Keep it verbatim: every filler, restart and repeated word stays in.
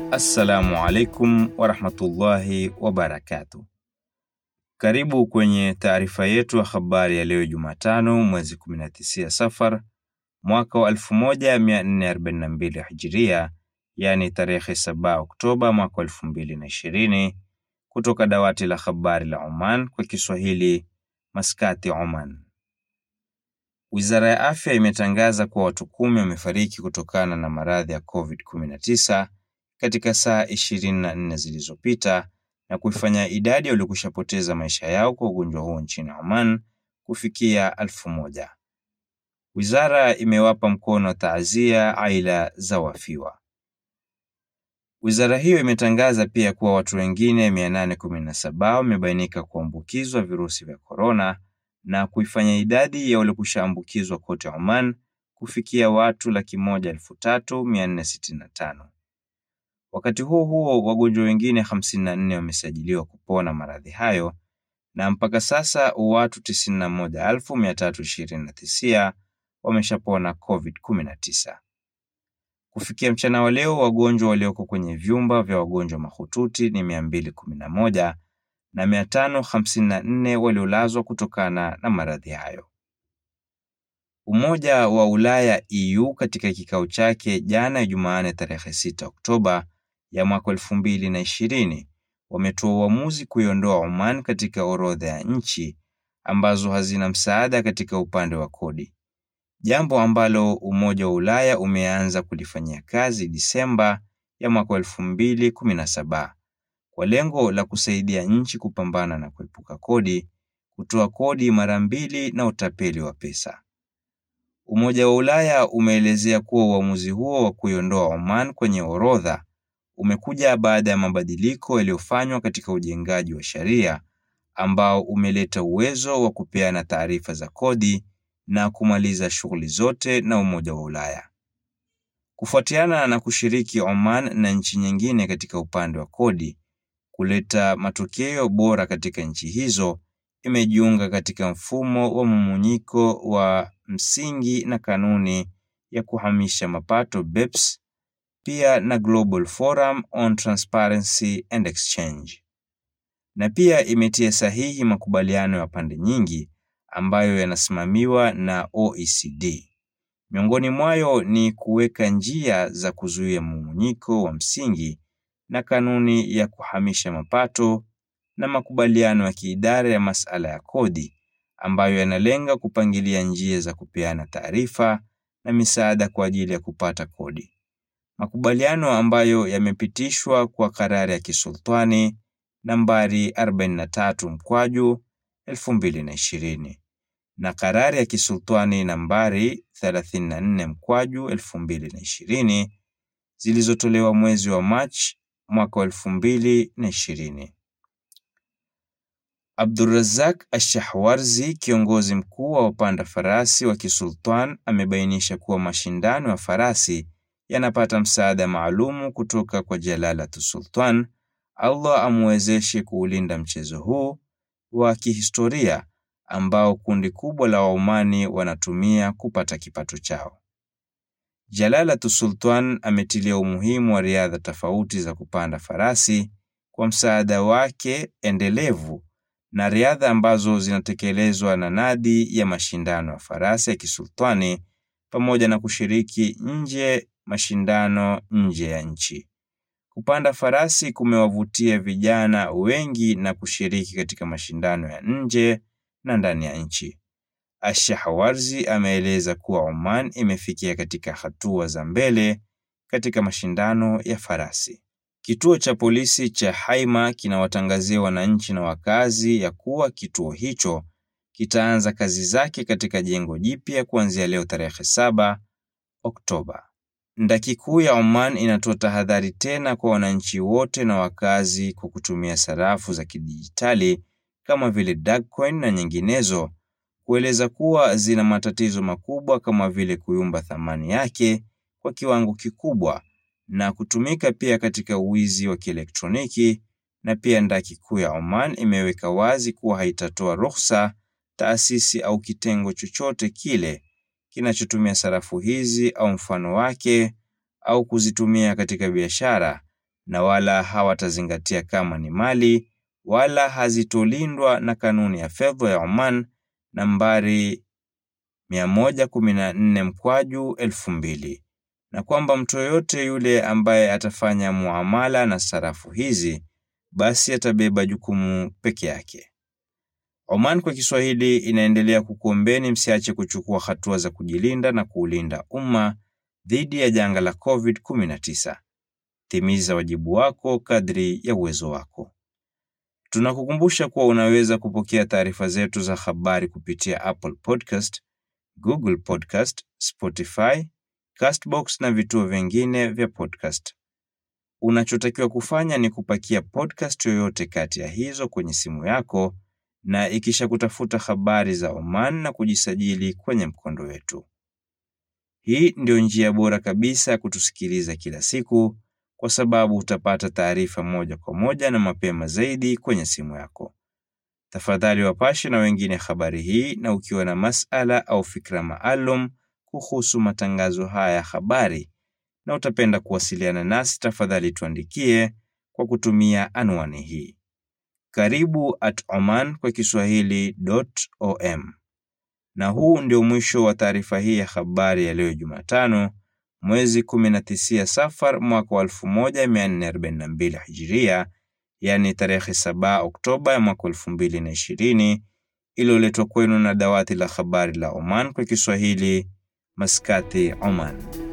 Assalamu alaikum wa rahmatullahi wa barakatuh. Karibu kwenye taarifa yetu ya habari ya leo Jumatano mwezi kumi na tisa Safar mwaka wa elfu moja mia nne arobaini na mbili Hijria, yani tarehe saba Oktoba mwaka wa elfu mbili na ishirini, kutoka dawati la habari la Oman kwa Kiswahili, Maskati, Oman. Wizara ya Afya imetangaza kuwa watu kumi wamefariki kutokana na maradhi ya covid kumi na tisa katika saa ishirini na nne zilizopita na kuifanya idadi ya waliokushapoteza maisha yao kwa ugonjwa huo nchini Oman kufikia elfu moja. Wizara imewapa mkono wa taazia aila za wafiwa. Wizara hiyo imetangaza pia kuwa watu wengine mia nane kumi na saba wamebainika kuambukizwa virusi vya corona na kuifanya idadi ya waliokushaambukizwa kote Oman kufikia watu laki moja elfu tatu mia nne sitini na tano. Wakati huo huo, wagonjwa wengine hamsini na nne wamesajiliwa kupona maradhi hayo na mpaka sasa watu tisini na moja elfu mia tatu ishirini na tisa wameshapona covid kumi na tisa. Kufikia mchana wa leo, wagonjwa walioko kwenye vyumba vya wagonjwa mahututi ni mia mbili kumi na moja na mia tano hamsini na nne waliolazwa kutokana na maradhi hayo. Umoja wa Ulaya E U katika kikao chake jana Jumanne tarehe sita Oktoba ya mwaka elfu mbili na ishirini wametoa uamuzi kuiondoa Oman katika orodha ya nchi ambazo hazina msaada katika upande wa kodi, jambo ambalo Umoja wa Ulaya umeanza kulifanyia kazi Disemba ya mwaka elfu mbili kumi na saba kwa lengo la kusaidia nchi kupambana na kuepuka kodi, kutoa kodi mara mbili na utapeli wa pesa. Umoja wa Ulaya umeelezea kuwa uamuzi huo wa kuiondoa Oman kwenye orodha umekuja baada ya mabadiliko yaliyofanywa katika ujengaji wa sharia ambao umeleta uwezo wa kupeana taarifa za kodi na kumaliza shughuli zote na Umoja wa Ulaya. Kufuatiana na kushiriki Oman na nchi nyingine katika upande wa kodi kuleta matokeo bora katika nchi hizo, imejiunga katika mfumo wa mumunyiko wa msingi na kanuni ya kuhamisha mapato B E P S, pia na Global Forum on Transparency and Exchange. Na pia imetia sahihi makubaliano ya pande nyingi ambayo yanasimamiwa na O E C D. Miongoni mwayo ni kuweka njia za kuzuia mumunyiko wa msingi na kanuni ya kuhamisha mapato na makubaliano ya kiidara ya masala ya kodi ambayo yanalenga kupangilia njia za kupeana taarifa na misaada kwa ajili ya kupata kodi. Makubaliano ambayo yamepitishwa kwa karari ya kisultani nambari arobaini na tatu mkwaju elfu mbili na ishirini na karari ya kisultani nambari thelathini na nne mkwaju elfu mbili na ishirini zilizotolewa mwezi wa Machi mwaka elfu mbili na ishirini. Abdurrazzaq Ash-Shahwarzi, kiongozi mkuu wa wapanda farasi wa kisultan, amebainisha kuwa mashindano ya farasi yanapata msaada maalumu kutoka kwa Jalalatu Sultan. Allah amwezeshe kuulinda mchezo huu wa kihistoria ambao kundi kubwa la Waomani wanatumia kupata kipato chao. Jalalatu Sultan ametilia umuhimu wa riadha tofauti za kupanda farasi kwa msaada wake endelevu na riadha ambazo zinatekelezwa na nadi ya mashindano ya farasi ya kisultani pamoja na kushiriki nje mashindano nje ya nchi. Kupanda farasi kumewavutia vijana wengi na kushiriki katika mashindano ya nje na ndani ya nchi. Ash-Shahwarzi ameeleza kuwa Oman imefikia katika hatua za mbele katika mashindano ya farasi. Kituo cha polisi cha Haima kinawatangazia wananchi na wakazi ya kuwa kituo hicho kitaanza kazi zake katika jengo jipya kuanzia leo tarehe saba Oktoba. Ndaki kuu ya Oman inatoa tahadhari tena kwa wananchi wote na wakazi kwa kutumia sarafu za kidijitali kama vile Dogecoin na nyinginezo, kueleza kuwa zina matatizo makubwa kama vile kuyumba thamani yake kwa kiwango kikubwa na kutumika pia katika uwizi wa kielektroniki. Na pia ndaki kuu ya Oman imeweka wazi kuwa haitatoa ruhusa taasisi au kitengo chochote kile kinachotumia sarafu hizi au mfano wake au kuzitumia katika biashara na wala hawatazingatia kama ni mali wala hazitolindwa na kanuni ya fedha ya Oman nambari mia moja kumi na nne mkwaju elfu mbili, na kwamba mtu yoyote yule ambaye atafanya muamala na sarafu hizi basi atabeba jukumu peke yake. Oman kwa Kiswahili inaendelea kukuombeni msiache kuchukua hatua za kujilinda na kuulinda umma dhidi ya janga la covid kumi na tisa. Timiza wajibu wako kadri ya uwezo wako. Tunakukumbusha kuwa unaweza kupokea taarifa zetu za habari kupitia Apple Podcast, Google Podcast, Spotify, Castbox na vituo vingine vya podcast. Unachotakiwa kufanya ni kupakia podcast yoyote kati ya hizo kwenye simu yako na ikisha kutafuta habari za Oman na kujisajili kwenye mkondo wetu. Hii ndio njia bora kabisa ya kutusikiliza kila siku, kwa sababu utapata taarifa moja kwa moja na mapema zaidi kwenye simu yako. Tafadhali wapashe na wengine habari hii, na ukiwa na masala au fikra maalum kuhusu matangazo haya ya habari na utapenda kuwasiliana nasi, tafadhali tuandikie kwa kutumia anwani hii: karibu at oman kwa kiswahili dot com. Na huu ndio mwisho wa taarifa hii ya habari ya leo Jumatano, mwezi kumi na tisa Safar mwaka wa elfu moja mia nne arobaini na mbili Hijiria, yani tarehe saba Oktoba ya mwaka elfu mbili na ishirini, iliyoletwa kwenu na dawati la habari la Oman kwa Kiswahili, Maskati, Oman.